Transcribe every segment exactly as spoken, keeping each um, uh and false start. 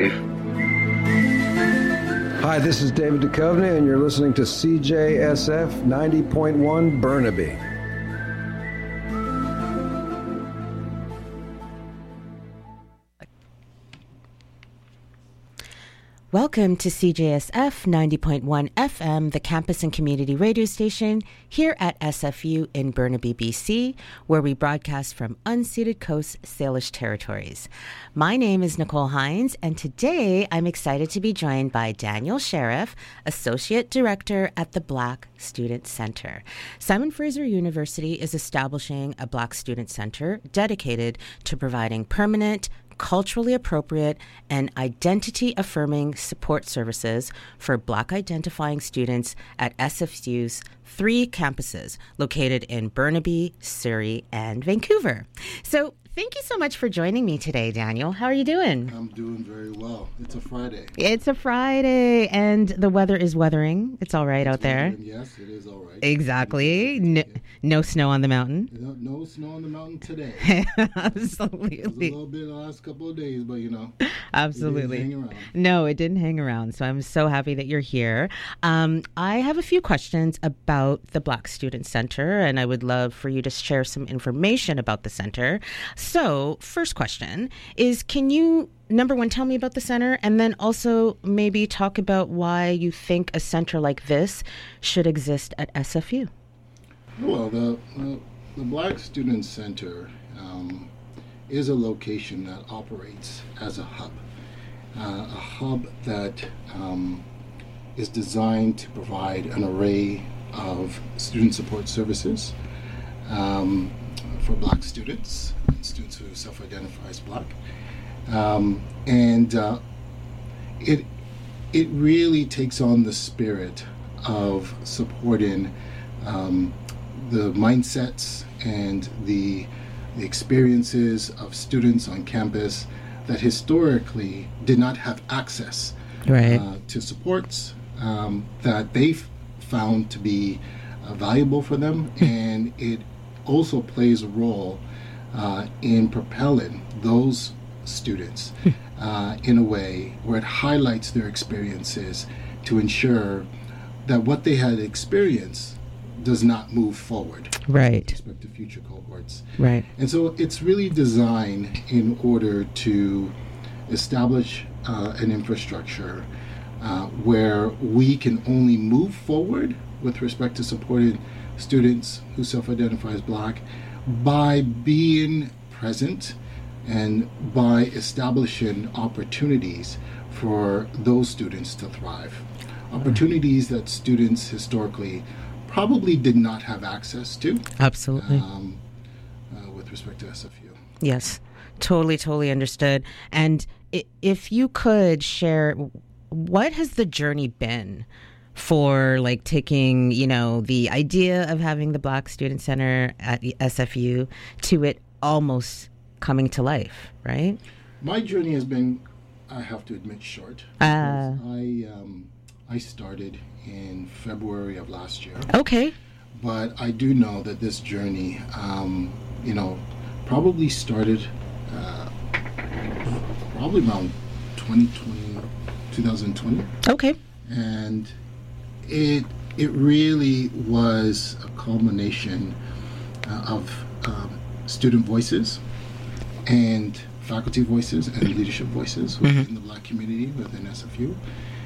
believe. Hi, this is David Duchovny, and you're listening to C J S F ninety point one Burnaby. Welcome to C J S F ninety point one F M, the campus and community radio station here at S F U in Burnaby, B C, where we broadcast from unceded Coast Salish territories. My name is Nicole Hines, and today I'm excited to be joined by Daniel Sheriff, Associate Director at the Black Student Center. Simon Fraser University is establishing a Black Student Center dedicated to providing permanent, culturally appropriate, and identity-affirming support services for Black identifying students at S F U's three campuses located in Burnaby, Surrey, and Vancouver. So thank you so much for joining me today, Daniel. How are you doing? I'm doing very well. It's a Friday. It's a Friday, and the weather is weathering. It's all right it's out there. Weathering. Yes, it is all right. Exactly. No, no snow on the mountain. No, no snow on the mountain today. Absolutely. It was a little bit the last couple of days, but you know. Absolutely. It didn't hang around. No, it didn't hang around. So I'm so happy that you're here. Um, I have a few questions about the Black Student Center, and I would love for you to share some information about the center. So, first question is, can you, number one, tell me about the center, and then also maybe talk about why you think a center like this should exist at S F U? Well, the, the, the Black Student Center um, is a location that operates as a hub, uh, a hub that um, is designed to provide an array of student support services um, for Black students, students who self-identify as Black, um, and uh, it it really takes on the spirit of supporting um, the mindsets and the, the experiences of students on campus that historically did not have access right. uh, to supports um, that they've found to be uh, valuable for them, and it also plays a role uh, in propelling those students uh, in a way where it highlights their experiences to ensure that what they had experienced does not move forward right. with respect to future cohorts. Right. And so it's really designed in order to establish uh, an infrastructure uh, where we can only move forward with respect to supporting students who self-identify as Black by being present and by establishing opportunities for those students to thrive. Opportunities that students historically probably did not have access to. Absolutely. Um, uh, with respect to S F U. Yes, totally, totally understood. And i- if you could share, what has the journey been for like taking, you know, the idea of having the Black Student Center at S F U to it almost coming to life, right? My journey has been, I have to admit, short. Uh, I um, I started in February of last year. Okay. But I do know that this journey, um, you know, probably started uh, probably around twenty twenty, twenty twenty. Okay. And it it really was a culmination uh, of um, student voices and faculty voices and leadership voices within mm-hmm. the Black community within S F U.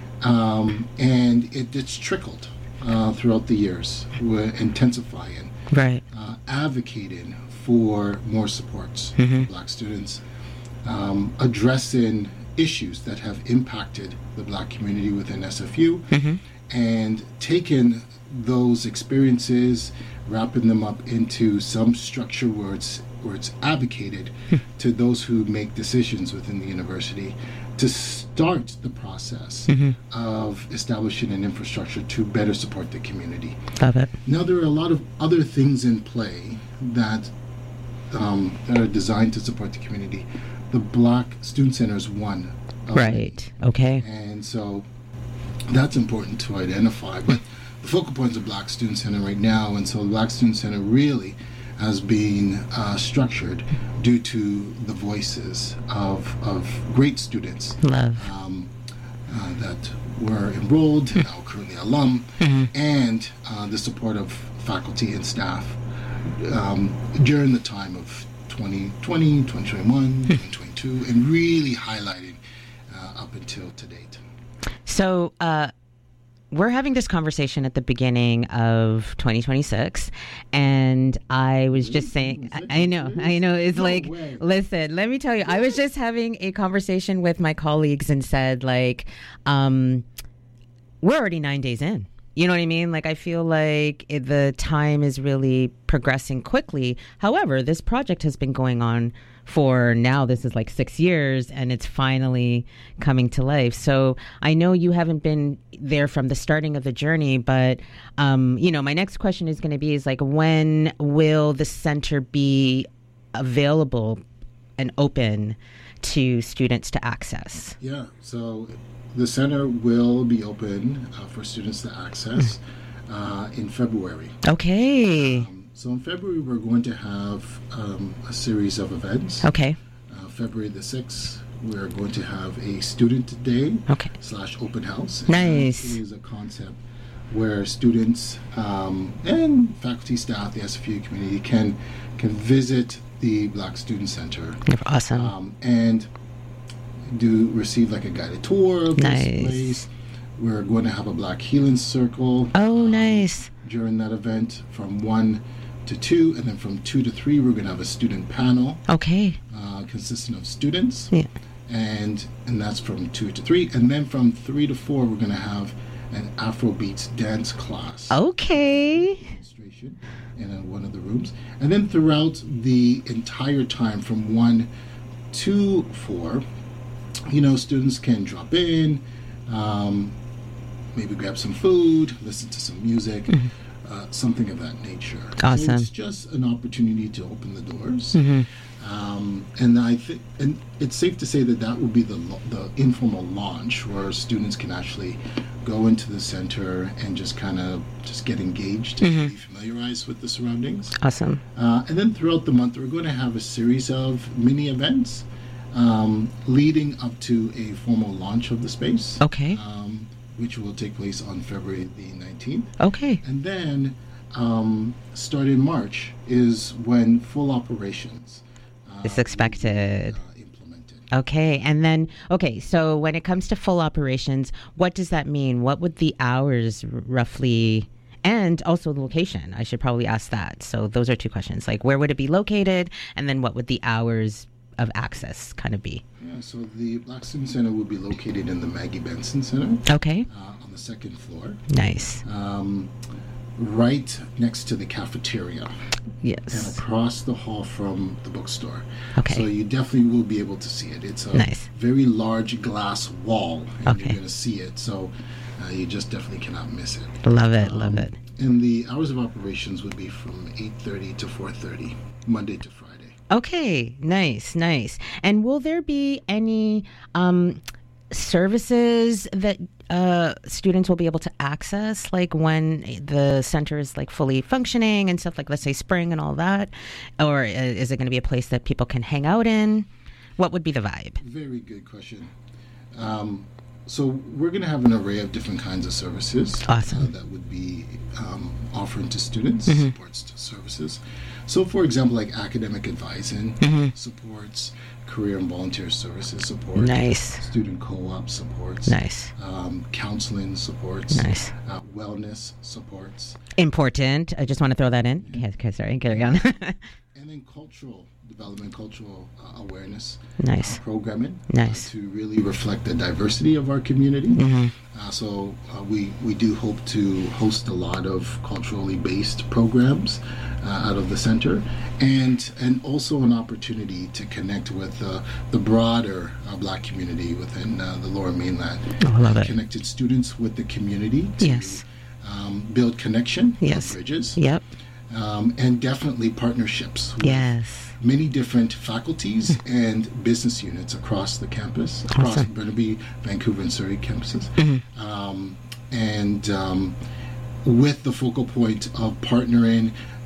Um, and it, it's trickled uh, throughout the years. We're intensifying, right. uh, advocating for more supports mm-hmm. for Black students, um, addressing issues that have impacted the Black community within S F U, mm-hmm. and taking those experiences, wrapping them up into some structure where it's where it's advocated to those who make decisions within the university to start the process mm-hmm. of establishing an infrastructure to better support the community. Love it. Now, there are a lot of other things in play that um, that are designed to support the community. The Black Student Center is one of right. them. Okay. And so that's important to identify. But the focal point is the Black Student Center right now, and so the Black Student Center really as being uh, structured due to the voices of, of great students. Love. Um, uh, that were enrolled, mm-hmm. now currently alum, mm-hmm. and uh, the support of faculty and staff um, during the time of twenty twenty, twenty twenty-one, mm-hmm. twenty twenty-two, and really highlighting uh, up until to date. So, uh, we're having this conversation at the beginning of twenty twenty-six, and I was just saying, I, I know, I know, it's no like, way. Listen, let me tell you, I was just having a conversation with my colleagues and said, like, um, we're already nine days in. You know what I mean? Like, I feel like it, the time is really progressing quickly. However, this project has been going on for now, this is like six years, and it's finally coming to life. So I know you haven't been there from the starting of the journey, but, um, you know, my next question is going to be is like, when will the center be available and open to students to access? Yeah, so the center will be open uh, for students to access uh, in February. Okay. Um, So in February, we're going to have um, a series of events. Okay. Uh, February the sixth, we're going to have a student day okay. slash open house. Nice. It is a concept where students um, and faculty, staff, the S F U community can can visit the Black Student Center. Awesome. Um, and do receive like a guided tour of nice. this place. We're going to have a Black Healing Circle. Oh, nice. Um, during that event from one to two, and then from two to three, we're going to have a student panel. Okay. Uh, consisting of students. Yeah. And and that's from two to three, and then from three to four, we're going to have an Afrobeats dance class. Okay. Demonstration in uh, one of the rooms, and then throughout the entire time from one to four, you know, students can drop in, um, maybe grab some food, listen to some music. Mm-hmm. Uh, something of that nature. Awesome. So it's just an opportunity to open the doors, mm-hmm. um, and I think, and it's safe to say that that will be the the informal launch where students can actually go into the center and just kind of just get engaged, mm-hmm. and be familiarized with the surroundings. Awesome. Uh, and then throughout the month, we're going to have a series of mini events um, leading up to a formal launch of the space. Okay. Um, which will take place on February the nineteenth. Okay. And then, um, starting in March is when full operations uh, is expected. Will be, uh, implemented. Okay, and then, okay, so when it comes to full operations, what does that mean? What would the hours r- roughly, and also the location? I should probably ask that. So those are two questions. Like, where would it be located? And then what would the hours of access kind of be? Yeah, so the Black Student Center will be located in the Maggie Benson Center. Okay. Uh, on the second floor. Nice. Um, right next to the cafeteria. Yes. And across the hall from the bookstore. Okay. So you definitely will be able to see it. It's a nice. very large glass wall, and okay. you're going to see it. So uh, you just definitely cannot miss it. Love it, um, love it. And the hours of operations would be from eight thirty to four thirty, Monday to Friday. Okay, nice, nice. And will there be any um, services that uh, students will be able to access, like when the center is like fully functioning and stuff, like let's say spring and all that? Or is it going to be a place that people can hang out in? What would be the vibe? Very good question. Um, so we're going to have an array of different kinds of services. Awesome. Uh, that would be um, offered to students, mm-hmm. supports services. So, for example, like academic advising mm-hmm. supports, career and volunteer services support, nice, student co-op supports, nice, um, counseling supports, nice, uh, wellness supports. Important. I just want to throw that in. Yeah. Okay, sorry, carry on. And then cultural development, cultural uh, awareness, nice uh, programming, nice uh, to really reflect the diversity of our community. Mm-hmm. Uh, so uh, we we do hope to host a lot of culturally based programs uh, out of the center, and and also an opportunity to connect with uh, the broader uh, Black community within uh, the Lower Mainland. Oh, I love it. Connected students with the community to yes. um, build connection, yes. build bridges, yep, um, and definitely partnerships. With yes. many different faculties and business units across the campus, across awesome. Burnaby, Vancouver, and Surrey campuses. Mm-hmm. Um, and um, with the focal point of partnering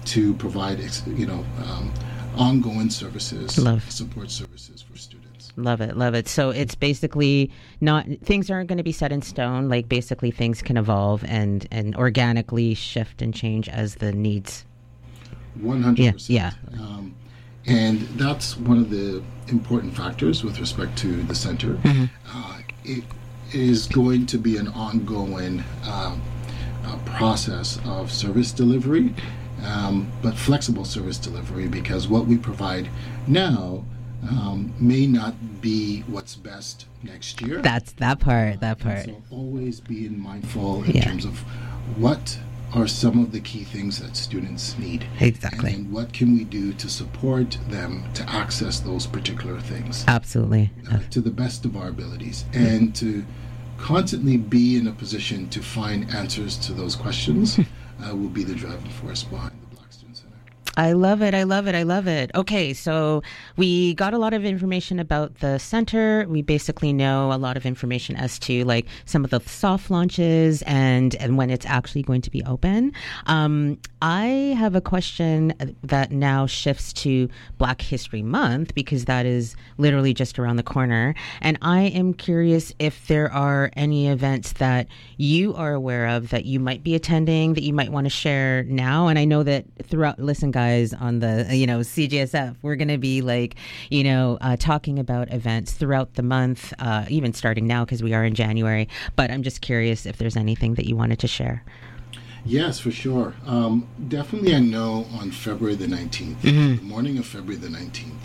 to provide, you know, um, ongoing services, Love. support services for students. Love it, love it. So it's basically not, things aren't going to be set in stone. Like basically things can evolve and, and organically shift and change as the needs. one hundred percent. Yeah. yeah. Um, and that's one of the important factors with respect to the center. Mm-hmm. Uh, it is going to be an ongoing um, uh, process of service delivery, um, but flexible service delivery, because what we provide now um, may not be what's best next year. That's that part, that part. So always being mindful in Yeah. terms of what are some of the key things that students need. Exactly. And what can we do to support them to access those particular things Absolutely. uh, to the best of our abilities, and to constantly be in a position to find answers to those questions uh, will be the driving force behind the Black Student Center. I love it. I love it. I love it. Okay, so we got a lot of information about the center. We basically know a lot of information as to like some of the soft launches and and when it's actually going to be open. Um, I have a question that now shifts to Black History Month, because that is literally just around the corner. And I am curious if there are any events that you are aware of that you might be attending that you might want to share now. And I know that throughout, listen, guys, on the, you know, C J S F, we're going to be like, you know, uh, talking about events throughout the month, uh, even starting now because we are in January. But I'm just curious if there's anything that you wanted to share. Yes, for sure. Um, definitely, I know on February the nineteenth, Mm-hmm. the morning of February the nineteenth,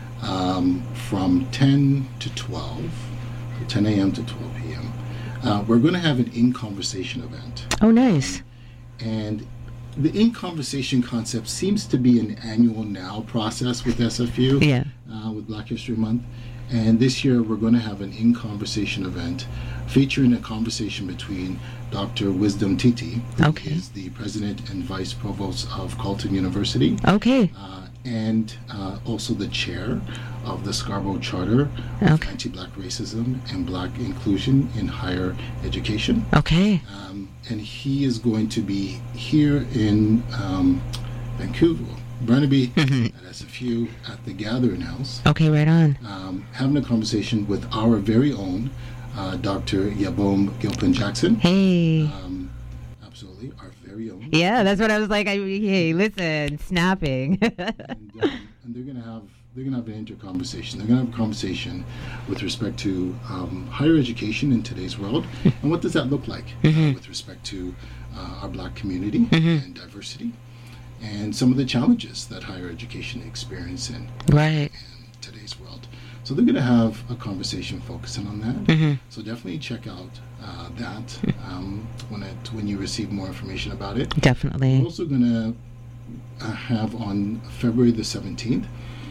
um, from ten to twelve, ten a.m. to twelve p.m., uh, we're going to have an In Conversation event. Oh, nice. And the In Conversation concept seems to be an annual now process with S F U, Yeah. uh, with Black History Month. And this year we're going to have an In Conversation event featuring a conversation between Doctor Wisdom Titi, who Okay. is the President and Vice Provost of Carleton University, Okay. uh, and uh, also the Chair of the Scarborough Charter of Okay. Anti-Black Racism and Black Inclusion in Higher Education. Okay. Um, and he is going to be here in um, Vancouver, Burnaby, Mm-hmm. at S F U, at the Gathering House, Okay, right on. um, having a conversation with our very own uh, Doctor Yabom Gilpin-Jackson. Hey. Um, absolutely, our very own. Yeah, that's what I was like. I, hey, listen, snapping. And, um, and they're gonna have they're gonna have an inter-conversation. They're gonna have a conversation with respect to um, higher education in today's world, and what does that look like uh, with respect to uh, our Black community and diversity, and some of the challenges that higher education experience in, Right. in today's world. So they're gonna have a conversation focusing on that. Mm-hmm. So definitely check out uh, that um, when it when you receive more information about it. Definitely. We're also going to uh, have on February the seventeenth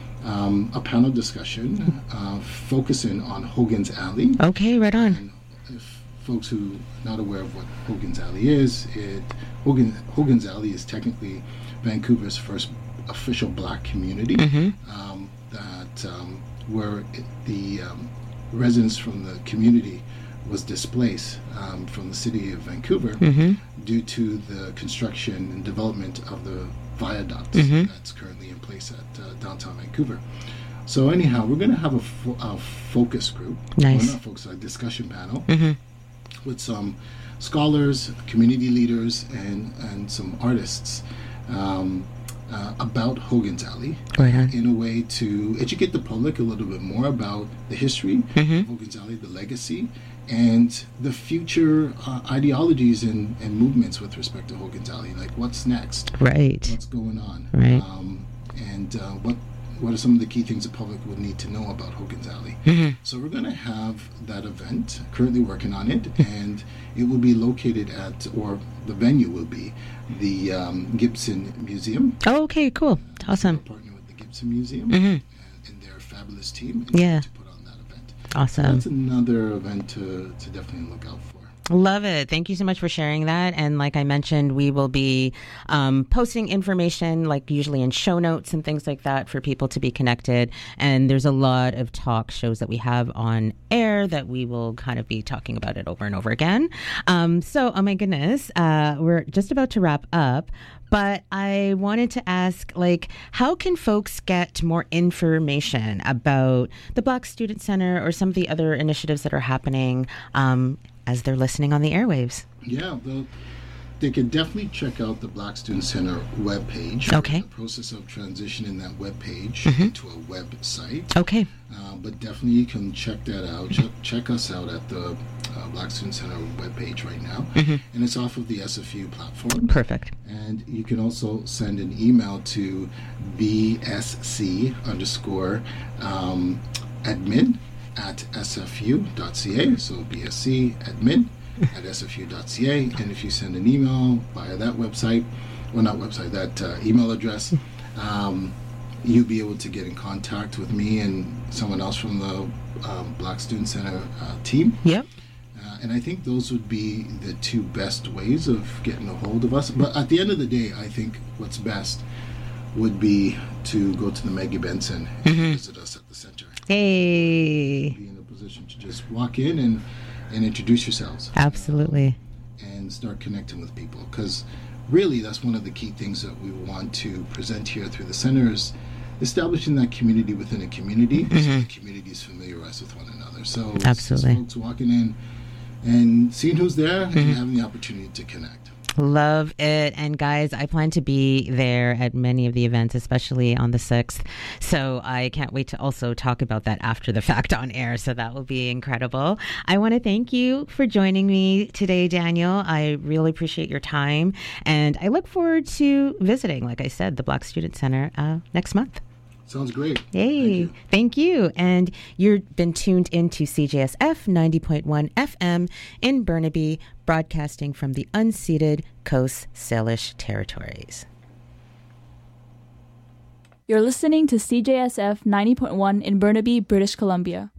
um, a panel discussion uh, focusing on Hogan's Alley. Okay, right on. And if folks who are not aware of what Hogan's Alley is, it Hogan, Hogan's Alley is technically Vancouver's first official Black community, Mm-hmm. um, that um, where it, the um, residents from the community was displaced um, from the city of Vancouver Mm-hmm. due to the construction and development of the viaduct Mhm. that's currently in place at uh, downtown Vancouver. So anyhow, we're going to have a, fo- a focus group, Nice. well, not focus, a discussion panel Mm-hmm. with some scholars, community leaders, and, and some artists um, uh, about Hogan's Alley, Right on. in a way to educate the public a little bit more about the history Mhm. of Hogan's Alley, the legacy, and the future uh, ideologies and, and movements with respect to Hogan's Alley. Like, what's next? Right. What's going on? Right. Um, and uh, what what are some of the key things the public would need to know about Hogan's Alley? Mhm. So we're going to have that event, currently working on it, and it will be located at, or the venue will be, the um, Gibson Museum. Oh, okay, cool. We're Awesome. partnering with the Gibson Museum Mhm. and, and their fabulous team Yeah. to put on that event. Awesome. That's another event to, to definitely look out for. Love it. Thank you so much for sharing that. And like I mentioned, we will be um, posting information, like usually in show notes and things like that, for people to be connected. And there's a lot of talk shows that we have on air that we will kind of be talking about it over and over again. Um, so, oh my goodness, uh, we're just about to wrap up. But I wanted to ask, like, how can folks get more information about the Black Student Center or some of the other initiatives that are happening um, as they're listening on the airwaves? Yeah, the, they can definitely check out the Black Student Center webpage. Okay. We're in the process of transitioning that webpage Mm-hmm. into a website. Okay. Uh, but definitely you can check that out. Check, check us out at the uh, Black Student Center webpage right now. Mm-hmm. And it's off of the S F U platform. Perfect. And you can also send an email to B S C underscore um, admin at S F U dot C A. So B S C admin at S F U dot C A. And if you send an email via that website, well, not website, that uh, email address, um, you'll be able to get in contact with me and someone else from the um, Black Student Center uh, team. Yep. Uh, and I think those would be the two best ways of getting a hold of us. But at the end of the day, I think what's best would be to go to the Maggie Benson and Mm-hmm. visit us at the center. Hey. Be in a position to just walk in and, and introduce yourselves. Absolutely. And start connecting with people. Because really, that's one of the key things that we want to present here through the center is establishing that community within a community, Mm-hmm. so the communities familiarize with one another. So it's Absolutely. just folks walking in and seeing who's there Mm-hmm. and having the opportunity to connect. Love it. And guys, I plan to be there at many of the events, especially on the sixth. So I can't wait to also talk about that after the fact on air. So that will be incredible. I want to thank you for joining me today, Daniel. I really appreciate your time. And I look forward to visiting, like I said, the Black Student Center uh, next month. Sounds great. Yay. Thank you. Thank you. And you've been tuned into C J S F ninety point one F M in Burnaby, broadcasting from the unceded Coast Salish territories. You're listening to C J S F ninety point one in Burnaby, British Columbia.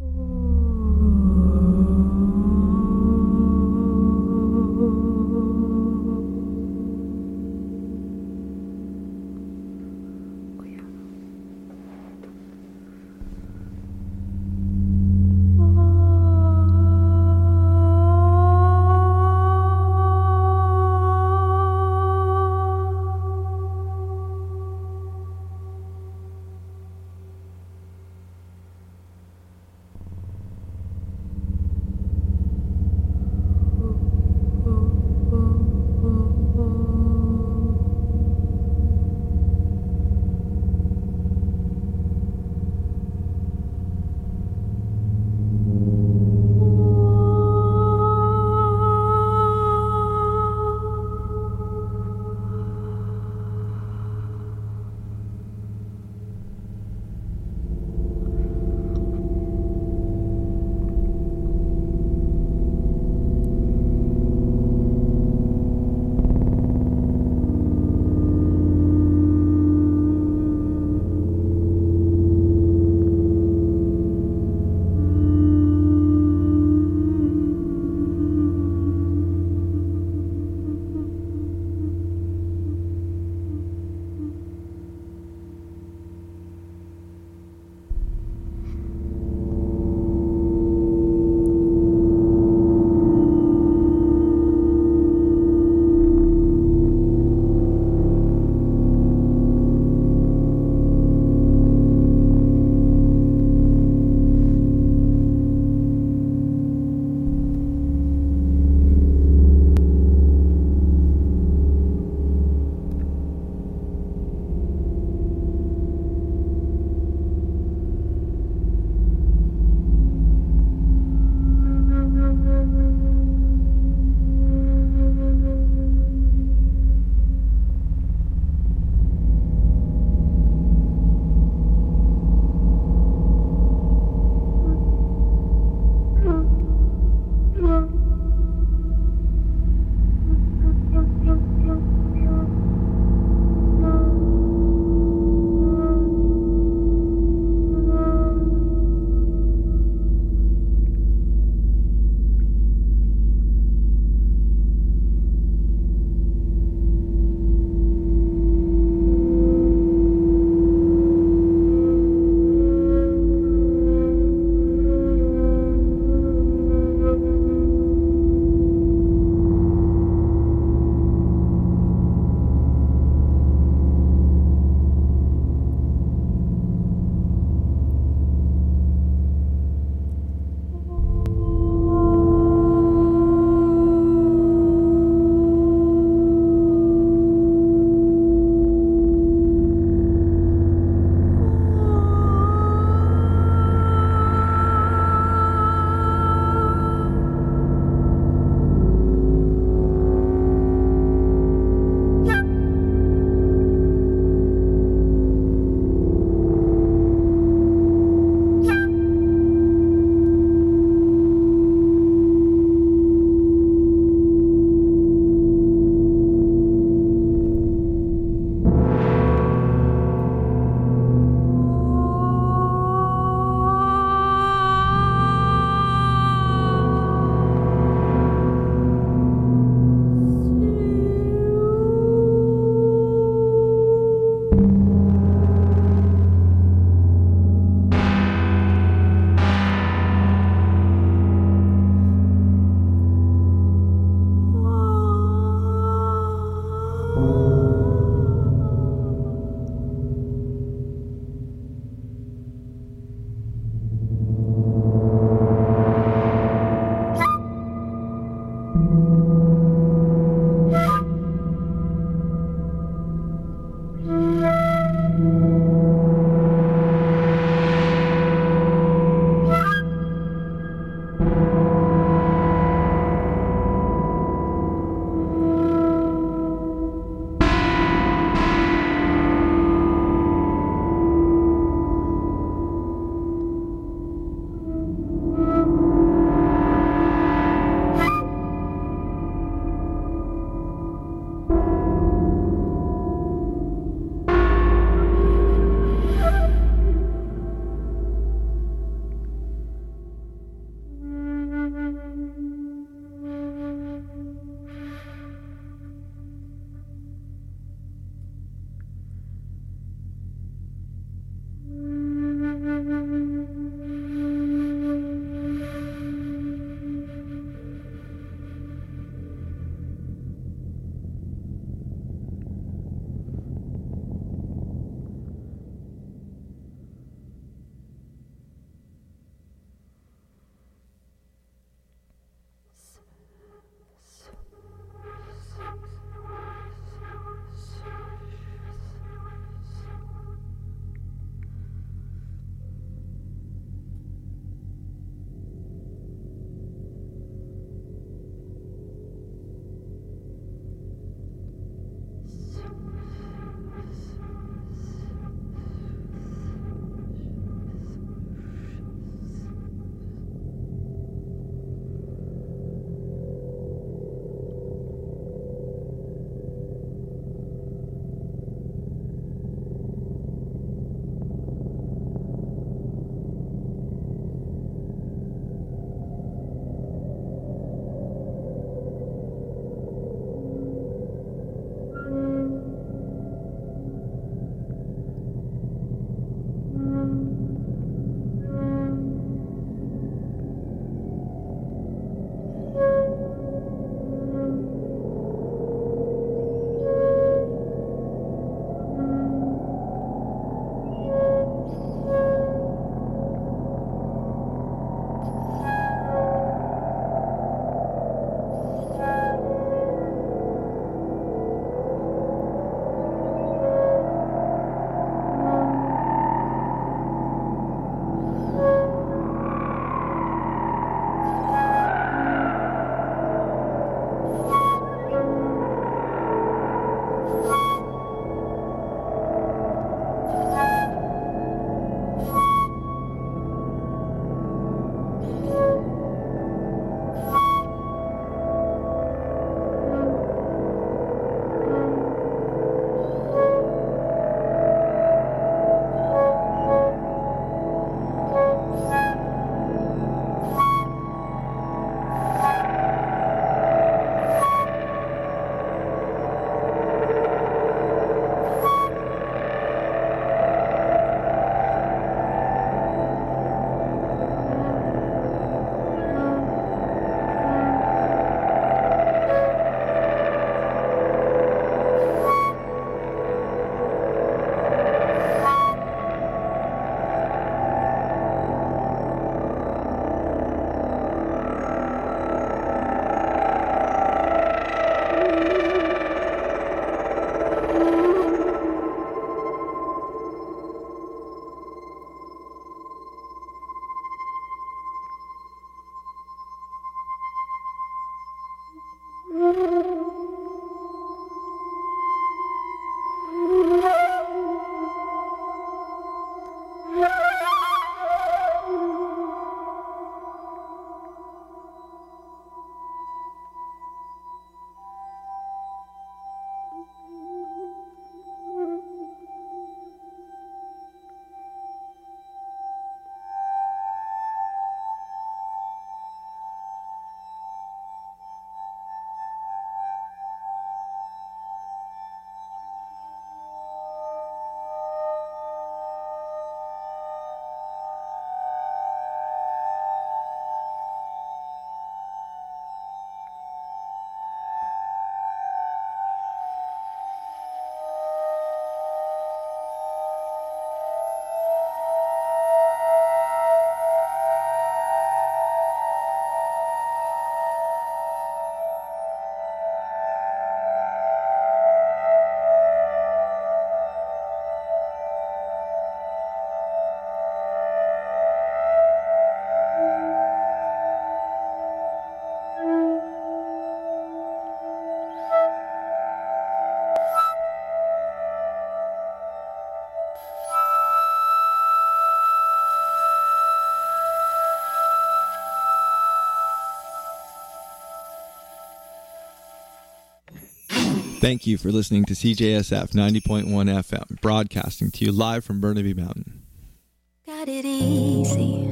Thank you for listening to C J S F ninety point one F M, broadcasting to you live from Burnaby Mountain. Got it easy.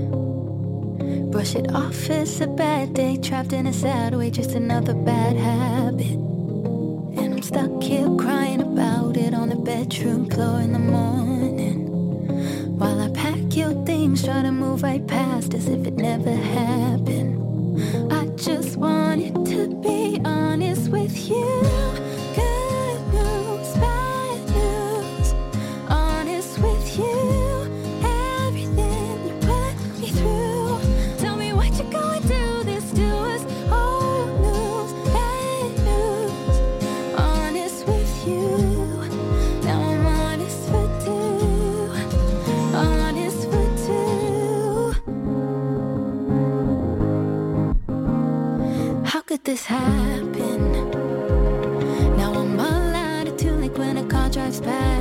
Brush it off, it's a bad day. Trapped in a sad way, just another bad habit. And I'm stuck here crying about it on the bedroom floor in the morning. While I pack your things, try to move right past as if it never happened. I just wanted to be honest with you. Good news, bad news. Honest with you. Everything you put me through. Tell me what you're going to do this to us. Old news, bad news. Honest with you. Now I'm honest for two. Honest for two. How could this happen? Now I'm all out of tune, like when a car drives past.